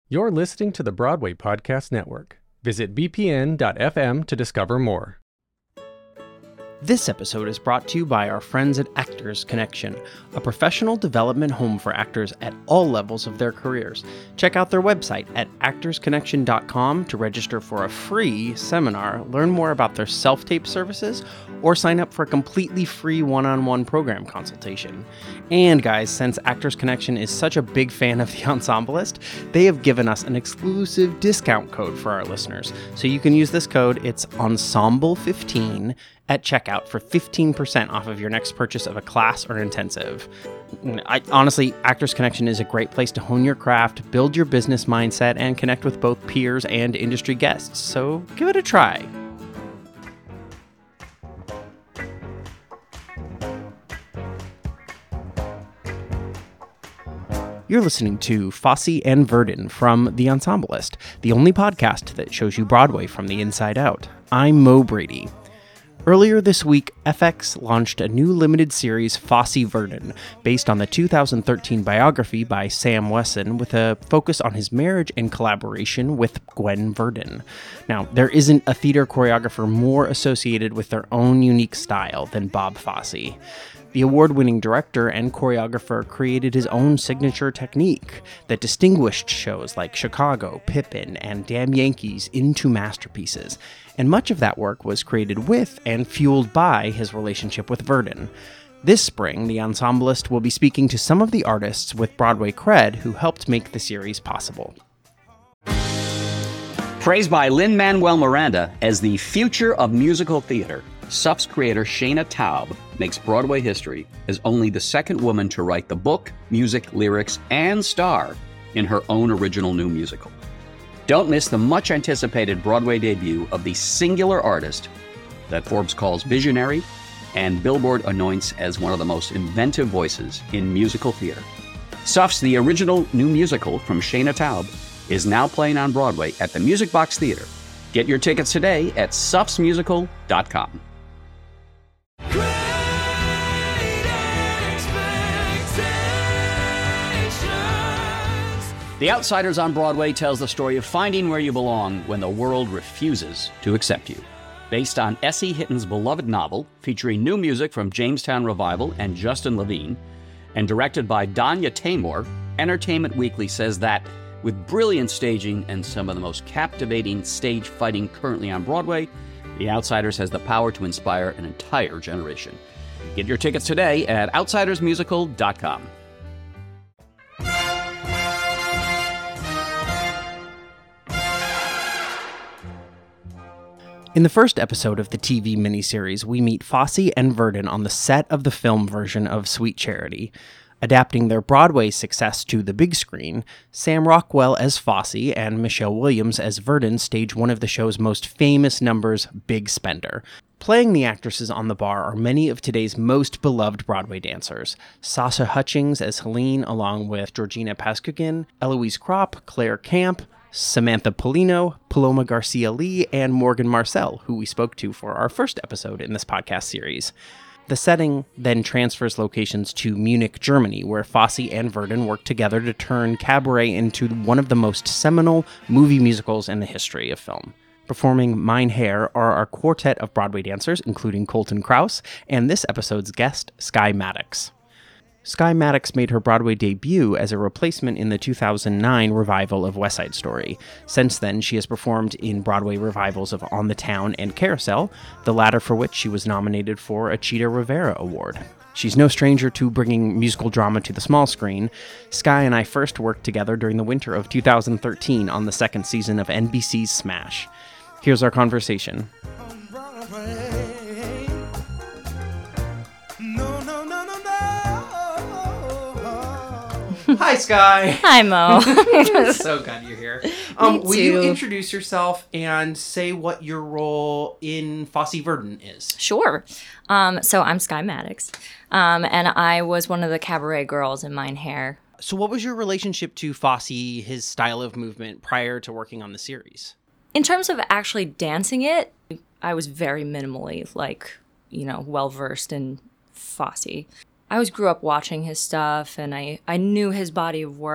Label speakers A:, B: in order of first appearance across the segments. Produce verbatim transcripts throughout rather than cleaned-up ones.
A: You're listening to the Broadway Podcast Network. Visit b p n dot f m to discover more.
B: This episode is brought to you by our friends at Actors Connection, a professional development home for actors at all levels of their careers. Check out their website at actors connection dot com to register for a free seminar, learn more about their self-tape services, or sign up for a completely free one-on-one program consultation. And guys, since Actors Connection is such a big fan of The Ensemblist, they have given us an exclusive discount code for our listeners. So you can use this code, it's ensemble fifteen, at checkout for fifteen percent off of your next purchase of a class or intensive. I, honestly, Actors Connection is a great place to hone your craft, build your business mindset, and connect with both peers and industry guests. So give it a try. You're listening to Fosse and Verdon from The Ensemblist, the only podcast that shows you Broadway from the inside out. I'm Mo Brady. Earlier this week, F X launched a new limited series, Fosse Verdon, based on the two thousand thirteen biography by Sam Wesson, with a focus on his marriage and collaboration with Gwen Verdon. Now, there isn't a theater choreographer more associated with their own unique style than Bob Fosse. The award-winning director and choreographer created his own signature technique that distinguished shows like Chicago, Pippin, and Damn Yankees into masterpieces, and much of that work was created with and fueled by his relationship with Verdon. This spring, the Ensemblist will be speaking to some of the artists with Broadway cred who helped make the series possible.
C: Praised by Lin-Manuel Miranda as the future of musical theater, S U F's creator Shana Taub makes Broadway history as only the second woman to write the book, music, lyrics, and star in her own original new musical. Don't miss the much-anticipated Broadway debut of the singular artist that Forbes calls visionary and Billboard anoints as one of the most inventive voices in musical theater. S U F's The Original New Musical from Shana Taub is now playing on Broadway at the Music Box Theater. Get your tickets today at sufs musical dot com. The Outsiders on Broadway tells the story of finding where you belong when the world refuses to accept you. Based on S E Hitton's beloved novel, featuring new music from Jamestown Revival and Justin Levine, and directed by Danya Taymor, Entertainment Weekly says that, with brilliant staging and some of the most captivating stage fighting currently on Broadway, The Outsiders has the power to inspire an entire generation. Get your tickets today at outsiders musical dot com.
B: In the first episode of the T V miniseries, we meet Fosse and Verdon on the set of the film version of Sweet Charity. Adapting their Broadway success to the big screen, Sam Rockwell as Fosse and Michelle Williams as Verdon stage one of the show's most famous numbers, Big Spender. Playing the actresses on the bar are many of today's most beloved Broadway dancers. Sasha Hutchings as Helene, along with Georgina Paskugin, Eloise Kropp, Claire Camp, Samantha Polino, Paloma Garcia-Lee, and Morgan Marcel, who we spoke to for our first episode in this podcast series. The setting then transfers locations to Munich, Germany, where Fosse and Verdon work together to turn cabaret into one of the most seminal movie musicals in the history of film. Performing Mein Herr are our quartet of Broadway dancers, including Colton Krause, and this episode's guest, Sky Maddox. Sky Maddox made her Broadway debut as a replacement in the two thousand nine revival of West Side Story. Since then, she has performed in Broadway revivals of On the Town and Carousel, the latter for which she was nominated for a Chita Rivera Award. She's no stranger to bringing musical drama to the small screen. Sky and I first worked together during the winter of two thousand thirteen on the second season of N B C's Smash. Here's our conversation. Hi, Sky.
D: Hi, Mo.
B: So glad you're here. Um,
D: Me
B: will you
D: too.
B: introduce yourself and say what your role in Fosse Verdon is?
D: Sure. Um, so I'm Sky Maddox, um, and I was one of the cabaret girls in Mein Herr.
B: So what was your relationship to Fosse, his style of movement, prior to working on the series?
D: In terms of actually dancing it, I was very minimally, like, you know, well-versed in Fosse. I always grew up watching his stuff, and I, I knew his body of work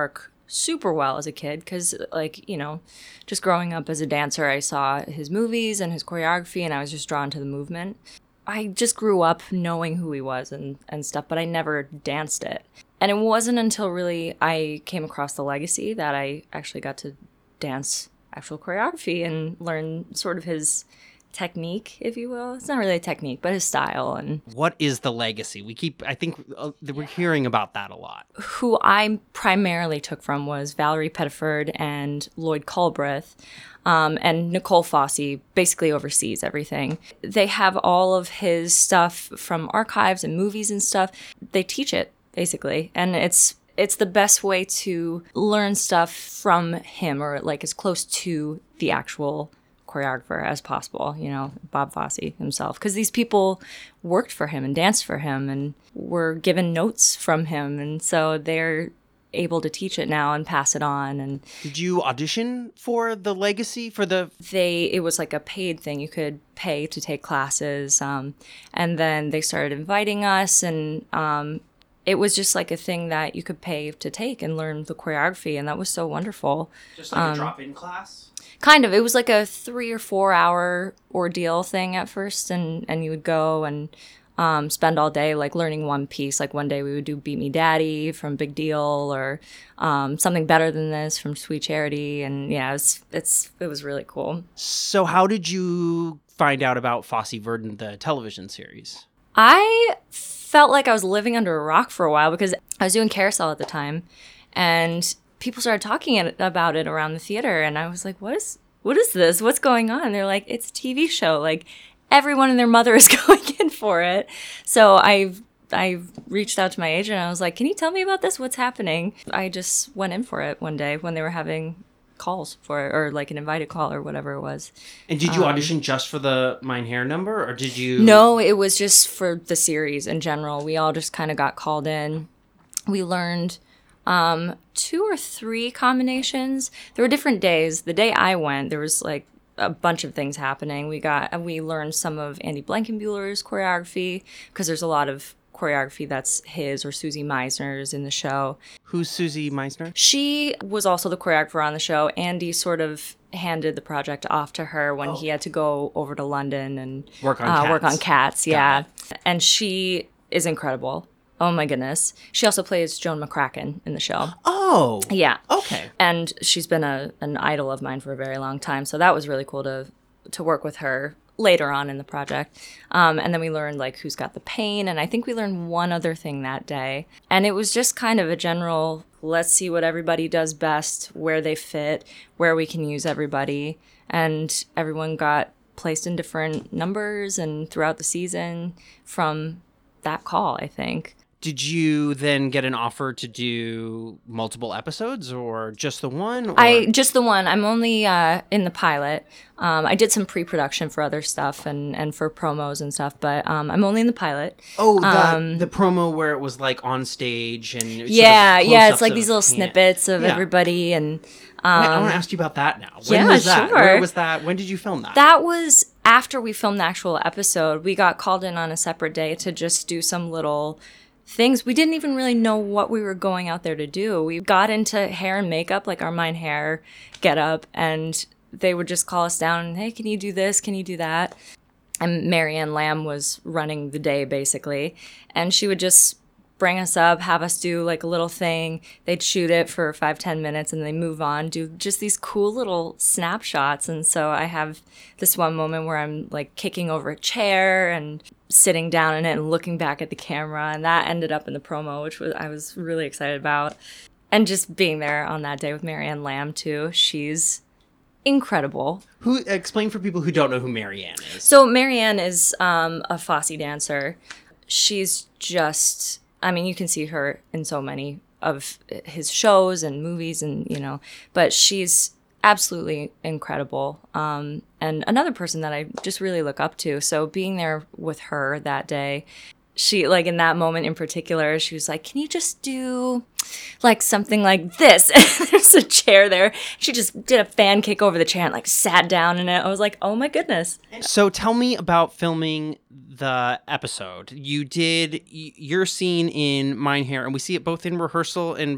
D: super well as a kid because, like, you know, just growing up as a dancer, I saw his movies and his choreography, and I was just drawn to the movement. I just grew up knowing who he was and, and stuff, but I never danced it. And it wasn't until really I came across The Legacy that I actually got to dance actual choreography and learn sort of his technique, if you will. It's not really a technique, but his style. And
B: what is The Legacy? We keep, I think uh, we're hearing about that a lot.
D: Who I primarily took from was Valerie Pettiford and Lloyd Culbreth. Um, and Nicole Fossey basically oversees everything. They have all of his stuff from archives and movies and stuff. They teach it, basically. And it's it's the best way to learn stuff from him, or like as close to the actual choreographer as possible, you know, Bob Fosse himself. Because these people worked for him and danced for him and were given notes from him. And so they're able to teach it now and pass it on. And
B: did you audition for The Legacy for the
D: they it was like a paid thing. You could pay to take classes, um and then they started inviting us, and um it was just like a thing that you could pay to take and learn the choreography, and that was so wonderful.
B: Just like um, a drop-in class?
D: Kind of. It was like a three or four hour ordeal thing at first, and and you would go and Um, spend all day like learning one piece. Like one day we would do Beat Me Daddy from Big Deal, or um, Something Better Than This from Sweet Charity. And yeah, it's, it's it was really cool.
B: So how did you find out about Fosse Verdon, the television series?
D: I felt like I was living under a rock for a while because I was doing Carousel at the time, and people started talking about it around the theater, and I was like, what is what is this? What's going on? And they're like, it's a T V show. Like, everyone and their mother is going in for it. So I've I reached out to my agent. And I was like, can you tell me about this? What's happening? I just went in for it one day when they were having calls for it, or like an invited call or whatever it was.
B: And did you
D: um,
B: audition just for the Mein Herr number, or did you?
D: No, it was just for the series in general. We all just kind of got called in. We learned um, two or three combinations. There were different days. The day I went, there was like a bunch of things happening. We got we learned some of Andy Blankenbuehler's choreography, because there's a lot of choreography that's his or Susie Meisner's in the show.
B: Who's Susie Meisner?
D: She was also the choreographer on the show. Andy sort of handed the project off to her when oh. he had to go over to London and
B: work on
D: uh,
B: Cats.
D: work on Cats. Yeah, and she is incredible. Oh my goodness. She also plays Joan McCracken in the show.
B: Oh.
D: Yeah.
B: Okay.
D: And she's been a an idol of mine for a very long time. So that was really cool to to work with her later on in the project. Um, and then we learned like Who's Got the Pain. And I think we learned one other thing that day. And it was just kind of a general, let's see what everybody does best, where they fit, where we can use everybody. And everyone got placed in different numbers and throughout the season from that call, I think.
B: Did you then get an offer to do multiple episodes, or just the one? Or?
D: I just the one. I'm only uh, in the pilot. Um, I did some pre-production for other stuff and, and for promos and stuff, but um, I'm only in the pilot.
B: Oh, the,
D: um,
B: the promo where it was like on stage and it was
D: yeah,
B: sort of
D: yeah. It's like
B: of,
D: these little
B: yeah.
D: snippets of
B: yeah.
D: everybody, and
B: um, Wait, I want to ask you about that now. When
D: yeah,
B: was that?
D: sure.
B: Where was that? When did you film that?
D: That was after we filmed the actual episode. We got called in on a separate day to just do some little things. We didn't even really know what we were going out there to do. We got into hair and makeup, like our Mein Herr get up, and they would just call us down and, hey, can you do this? Can you do that? And Marianne Lamb was running the day, basically. And she would just bring us up, have us do like a little thing. They'd shoot it for five, ten minutes, and they move on, do just these cool little snapshots. And so I have this one moment where I'm like kicking over a chair and sitting down in it and looking back at the camera, and that ended up in the promo, which was I was really excited about. And just being there on that day with Marianne Lamb too. She's incredible.
B: Who explain for people who don't know who Marianne is.
D: So Marianne is um, a Fosse dancer. She's just, I mean, you can see her in so many of his shows and movies, and you know, but she's absolutely incredible. Um, and another person that I just really look up to. So being there with her that day, she, like in that moment in particular, she was like, can you just do like something like this? And there's a chair there. She just did a fan kick over the chair and like sat down in it. I was like, oh my goodness.
B: So tell me about filming the episode. You did y- your scene in Mein Herr, and we see it both in rehearsal and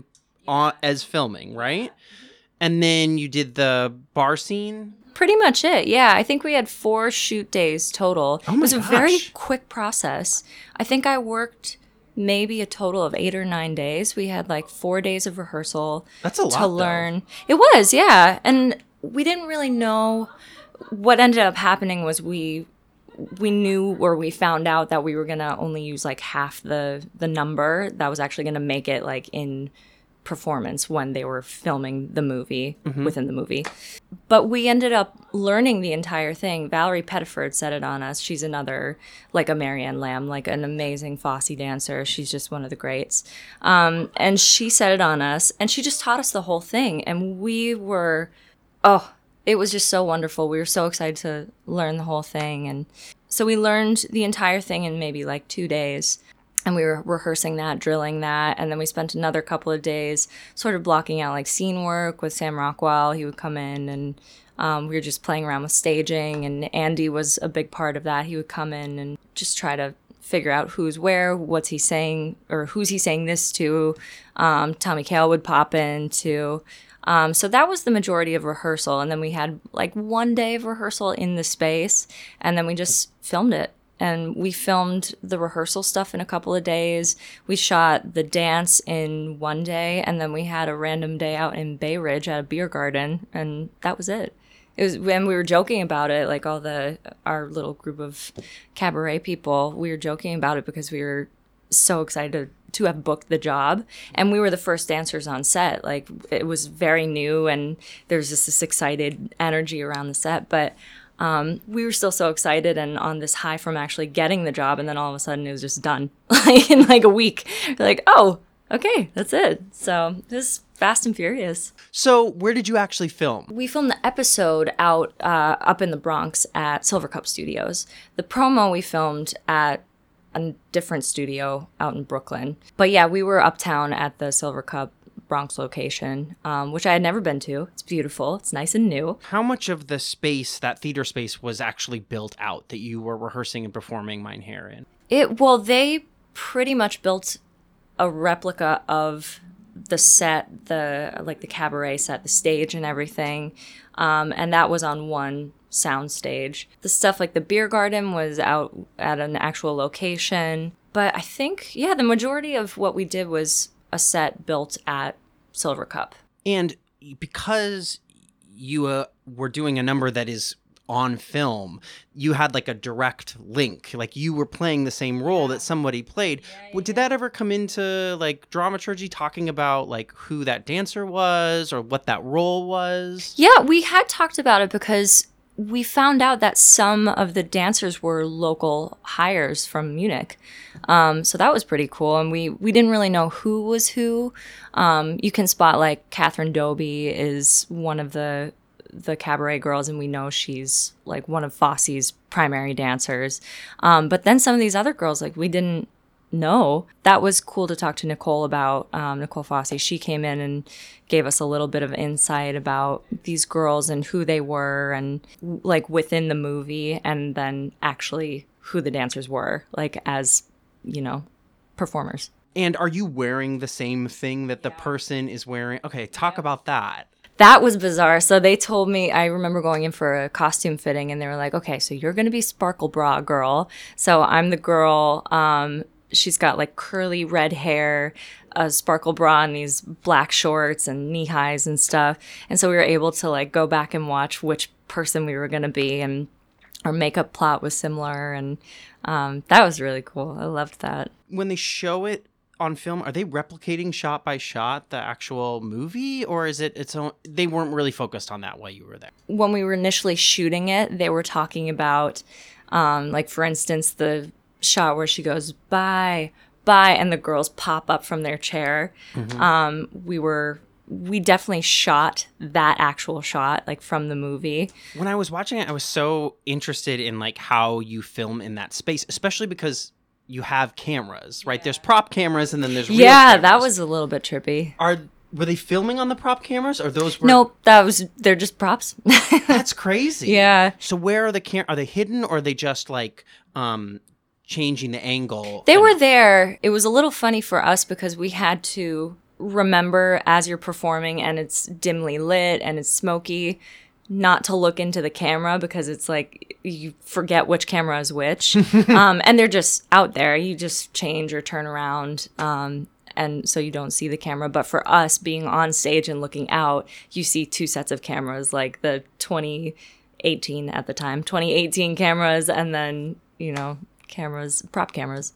B: on, as filming, right? And then you did the bar scene?
D: Pretty much it, yeah. I think we had four shoot days total.
B: Oh my
D: It was a
B: gosh.
D: very quick process. I think I worked maybe a total of eight or nine days. We had like four days of rehearsal.
B: That's a lot,
D: to
B: though.
D: learn. It was, yeah. And we didn't really know. What ended up happening was we we knew, or we found out that we were gonna only use like half the the number that was actually gonna make it like in performance when they were filming the movie within the movie. But we ended up learning the entire thing. Valerie Pettiford set it on us. She's another, like a Marianne Lamb, like an amazing Fosse dancer. She's just one of the greats. Um, and she set it on us, and she just taught us the whole thing. And we were, oh, it was just so wonderful. We were so excited to learn the whole thing. And so we learned the entire thing in maybe like two days. And we were rehearsing that, drilling that, and then we spent another couple of days sort of blocking out like scene work with Sam Rockwell. He would come in, and um, we were just playing around with staging, and Andy was a big part of that. He would come in and just try to figure out who's where, what's he saying, or who's he saying this to. Um, Tommy Kail would pop in too. Um, so that was the majority of rehearsal, and then we had like one day of rehearsal in the space, and then we just filmed it. And we filmed the rehearsal stuff in a couple of days. We shot the dance in one day, and then we had a random day out in Bay Ridge at a beer garden, and that was it. It was when we were joking about it, like all the our little group of cabaret people, we were joking about it because we were so excited to, to have booked the job, and we were the first dancers on set. Like it was very new, and there's just this excited energy around the set, but. Um, we were still so excited and on this high from actually getting the job, and then all of a sudden it was just done like in like a week. We're like, oh, okay, that's it. So it was fast and furious.
B: So where did you actually film?
D: We filmed the episode out uh, up in the Bronx at Silver Cup Studios. The promo we filmed at a different studio out in Brooklyn. But yeah, we were uptown at the Silver Cup Bronx location, um, which I had never been to. It's beautiful. It's nice and new.
B: How much of the space, that theater space, was actually built out that you were rehearsing and performing Mein Herr in?
D: It well, they pretty much built a replica of the set, the like the cabaret set, the stage and everything, um, and that was on one sound stage. The stuff like the beer garden was out at an actual location, but I think yeah, the majority of what we did was a set built at Silver Cup.
B: And because you uh, were doing a number that is on film, you had like a direct link. Like you were playing the same role that somebody played. Yeah, yeah, Did that ever come into like dramaturgy, talking about like who that dancer was or what that role was?
D: Yeah, we had talked about it because we found out that some of the dancers were local hires from Munich. Um, so that was pretty cool. And we, we didn't really know who was who. Um, you can spot like Catherine Doby is one of the the cabaret girls, and we know she's like one of Fosse's primary dancers. Um, but then some of these other girls, like we didn't know. That was cool to talk to Nicole about, um, Nicole Fosse. She came in and gave us a little bit of insight about these girls and who they were, and like within the movie, and then actually who the dancers were, like as, you know, performers.
B: And are you wearing the same thing that the person is wearing? Okay, talk about that.
D: That was bizarre. So they told me, I remember going in for a costume fitting, and they were like, okay, so you're going to be Sparkle Bra girl. So I'm the girl. Um, she's got like curly red hair, a sparkle bra, and these black shorts and knee highs and stuff. And so we were able to like go back and watch which person we were going to be. And our makeup plot was similar. And um, that was really cool. I loved that.
B: When they show it on film, are they replicating shot by shot the actual movie, or is it its own? They weren't really focused on that while you were there.
D: When we were initially shooting it, they were talking about, um, like for instance, the shot where she goes bye, bye, and the girls pop up from their chair. Mm-hmm. Um, we were. We definitely shot that actual shot, like from the movie.
B: When I was watching it, I was so interested in like how you film in that space, especially because you have cameras, right? Yeah. There's prop cameras, and then there's real
D: yeah,
B: cameras.
D: That was a little bit trippy.
B: Are were they filming on the prop cameras, or those were?
D: Nope, that was they're just props.
B: That's crazy.
D: Yeah.
B: So where are the cam? Are they hidden, or are they just like um changing the angle?
D: They
B: and-
D: were there. It was a little funny for us because we had to remember as you're performing and it's dimly lit and it's smoky, not to look into the camera because it's like you forget which camera is which. um, and they're just out there. You just change or turn around. Um, and so you don't see the camera. But for us being on stage and looking out, you see two sets of cameras, like the twenty eighteen at the time, twenty eighteen cameras, and then, you know, cameras, prop cameras.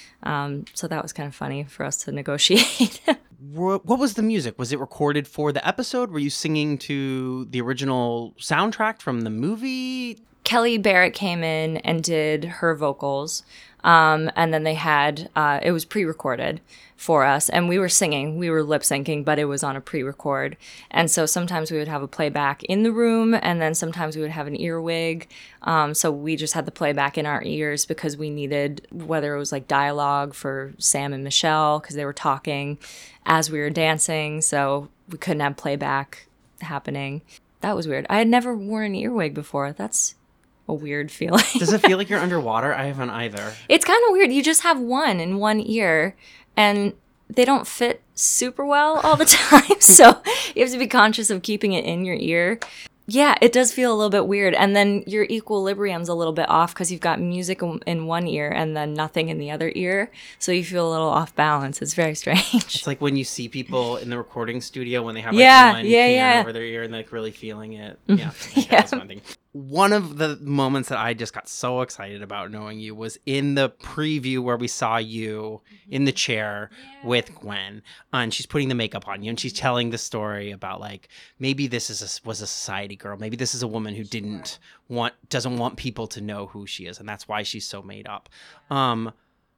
D: Um, so that was kind of funny for us to negotiate.
B: What was the music? Was it recorded for the episode? Were you singing to the original soundtrack from the movie?
D: Kelly Barrett came in and did her vocals. Um, and then they had, uh, it was pre-recorded for us. And we were singing, we were lip syncing, but it was on a pre-record. And so sometimes we would have a playback in the room, and then sometimes we would have an earwig. Um, so we just had the playback in our ears because we needed, whether it was like dialogue for Sam and Michelle, because they were talking as we were dancing. So we couldn't have playback happening. That was weird. I had never worn an earwig before. That's a weird feeling.
B: Does it feel like you're underwater? I haven't either.
D: It's kind of weird. You just have one in one ear, and they don't fit super well all the time. So you have to be conscious of keeping it in your ear. Yeah, it does feel a little bit weird. And then your equilibrium's a little bit off because you've got music in one ear and then nothing in the other ear. So you feel a little off balance. It's very strange.
B: It's like when you see people in the recording studio when they have like
D: yeah,
B: one
D: yeah,
B: can
D: yeah.
B: over their ear and like really feeling it. Yeah.
D: Yeah.
B: That's one thing. One of the moments that I just got so excited about knowing you was in the preview where we saw you in the chair yeah. with Gwen, uh, and she's putting the makeup on you, and she's telling the story about like maybe this is a, was a society girl, maybe this is a woman who didn't want doesn't want people to know who she is, and that's why she's so made up. Um,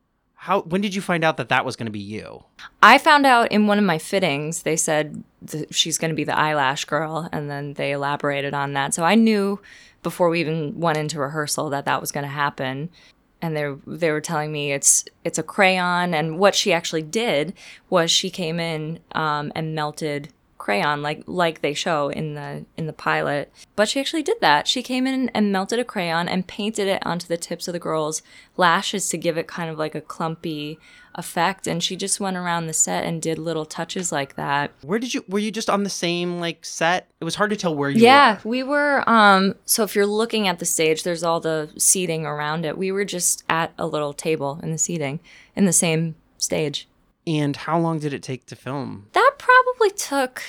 B: how when did you find out that that was going to be you?
D: I found out in one of my fittings. They said th- she's going to be the eyelash girl, and then they elaborated on that. So I knew before we even went into rehearsal that that was going to happen. And they they were telling me it's it's a crayon, and what she actually did was she came in um, and melted crayon like like they show in the in the pilot. But she actually did that. She came in and melted a crayon and painted it onto the tips of the girls' lashes to give it kind of like a clumpy effect, and she just went around the set and did little touches like that.
B: Where did you were you just on the same like set? It was hard to tell where you
D: yeah,
B: were.
D: Yeah, we were um so if you're looking at the stage, there's all the seating around it. We were just at a little table in the seating in the same stage.
B: And how long did it take to film?
D: That probably took,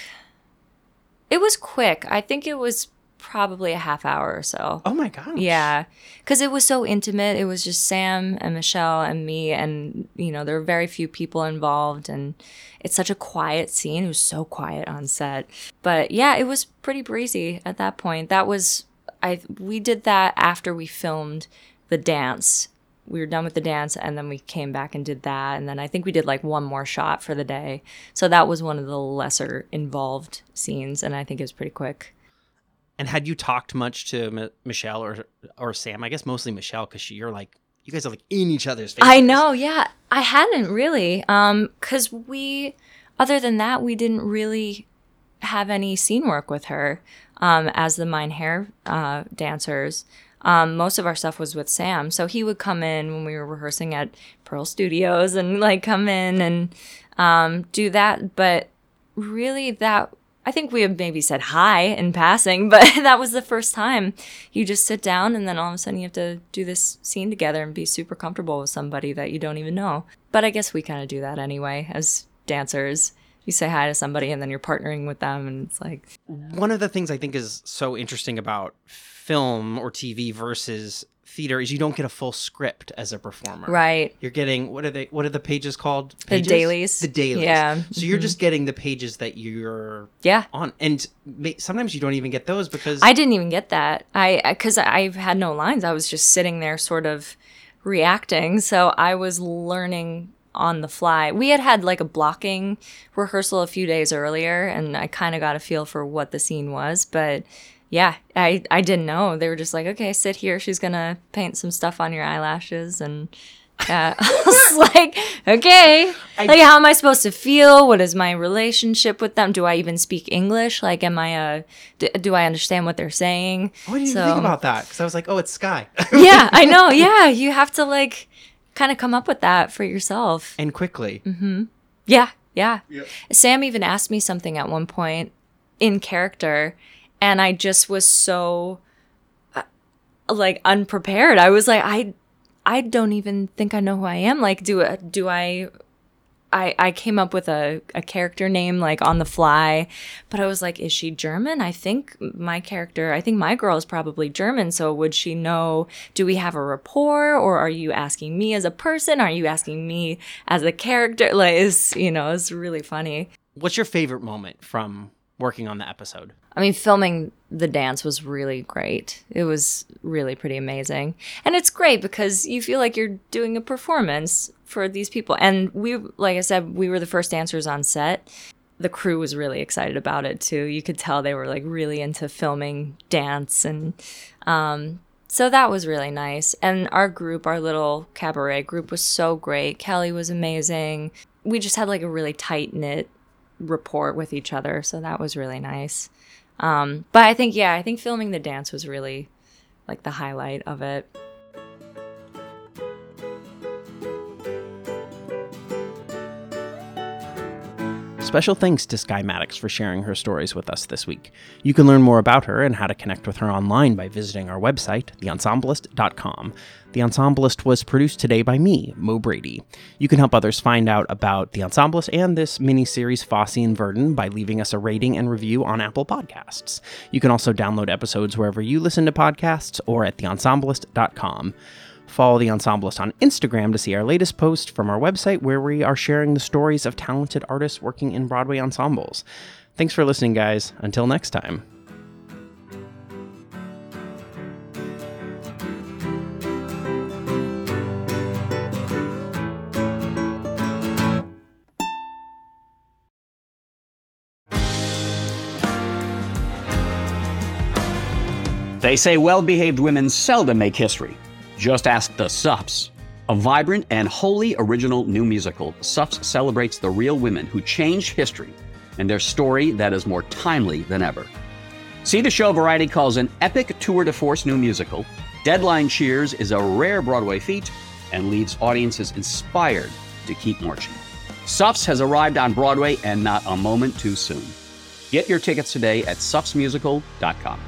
D: it was quick. I think it was probably a half hour or so.
B: Oh my gosh.
D: Yeah, because it was so intimate. It was just Sam and Michelle and me, and, you know, there were very few people involved, and it's such a quiet scene. It was so quiet on set. But yeah, it was pretty breezy at that point. That was, I we did that after we filmed the dance. We were done with the dance, and then we came back and did that. And then I think we did like one more shot for the day. So that was one of the lesser involved scenes, and I think it was pretty quick.
B: And had you talked much to M- Michelle or or Sam? I guess mostly Michelle, because you're like, you guys are like in each other's faces.
D: I know, yeah. I hadn't really, um, because we, other than that, we didn't really have any scene work with her um, as the Mein Herr uh, dancers. Um, most of our stuff was with Sam. So he would come in when we were rehearsing at Pearl Studios and like come in and um, do that. But really that, I think we had maybe said hi in passing, but that was the first time. You just sit down and then all of a sudden you have to do this scene together and be super comfortable with somebody that you don't even know. But I guess we kind of do that anyway as dancers. You say hi to somebody and then you're partnering with them, and it's like...
B: One of the things I think is so interesting about film or T V versus theater is you don't get a full script as a performer.
D: Right.
B: You're getting, what are they, what are the pages called?
D: Pages? The dailies.
B: The dailies.
D: Yeah.
B: So
D: mm-hmm.
B: you're just getting the pages that you're
D: yeah.
B: on. And may, sometimes you don't even get those because...
D: I didn't even get that. I Because I had no lines. I was just sitting there sort of reacting. So I was learning on the fly. We had had like a blocking rehearsal a few days earlier, and I kind of got a feel for what the scene was. But yeah, I, I didn't know. They were just like, okay, sit here. She's going to paint some stuff on your eyelashes. And yeah, I was like, okay, I, like, how am I supposed to feel? What is my relationship with them? Do I even speak English? Like, am I a, do, do I understand what they're saying?
B: What do you
D: so,
B: think about that? Because I was like, oh, it's Sky.
D: Yeah, I know. Yeah, you have to like kind of come up with that for yourself.
B: And quickly.
D: Mm-hmm. Yeah, Yeah. Yep. Sam even asked me something at one point in character, and I just was so uh, like unprepared. I was like, I, I don't even think I know who I am. Like, do do I? I, I came up with a, a character name like on the fly, but I was like, is she German? I think my character, I think my girl is probably German. So would she know, do we have a rapport, or are you asking me as a person? Are you asking me as a character? Like, it's, you know, it's really funny.
B: What's your favorite moment from working on the episode?
D: I mean, filming the dance was really great. It was really pretty amazing. And it's great because you feel like you're doing a performance for these people. And we, like I said, we were the first dancers on set. The crew was really excited about it too. You could tell they were like really into filming dance. And um, so that was really nice. And our group, our little cabaret group was so great. Kelly was amazing. We just had like a really tight-knit rapport with each other. So that was really nice. Um, but I think, yeah, I think filming the dance was really like the highlight of it.
B: Special thanks to Skye Maddox for sharing her stories with us this week. You can learn more about her and how to connect with her online by visiting our website, the ensemblist dot com. The Ensemblist was produced today by me, Mo Brady. You can help others find out about The Ensemblist and this mini-series Fosse and Verdon by leaving us a rating and review on Apple Podcasts. You can also download episodes wherever you listen to podcasts or at the ensemblist dot com. Follow The Ensemblist on Instagram to see our latest post from our website, where we are sharing the stories of talented artists working in Broadway ensembles. Thanks for listening, guys. Until next time.
C: They say well-behaved women seldom make history. Just ask the Suffs. A vibrant and wholly original new musical, Suffs celebrates the real women who changed history and their story that is more timely than ever. See the show Variety calls an epic tour de force new musical. Deadline cheers is a rare Broadway feat and leaves audiences inspired to keep marching. Suffs has arrived on Broadway, and not a moment too soon. Get your tickets today at suffs musical dot com.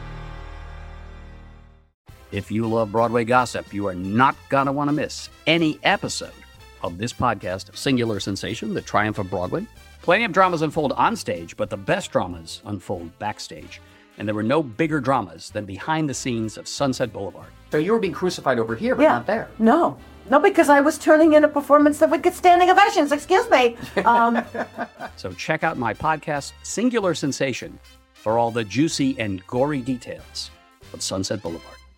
C: If you love Broadway gossip, you are not going to want to miss any episode of this podcast of Singular Sensation, The Triumph of Broadway. Plenty of dramas unfold on stage, but the best dramas unfold backstage. And there were no bigger dramas than behind the scenes of Sunset Boulevard. So you were being crucified over here, but
E: yeah.
C: not there.
E: No. No, because I was turning in a performance that would get standing ovations. Excuse me. Um,
C: so check out my podcast, Singular Sensation, for all the juicy and gory details of Sunset Boulevard.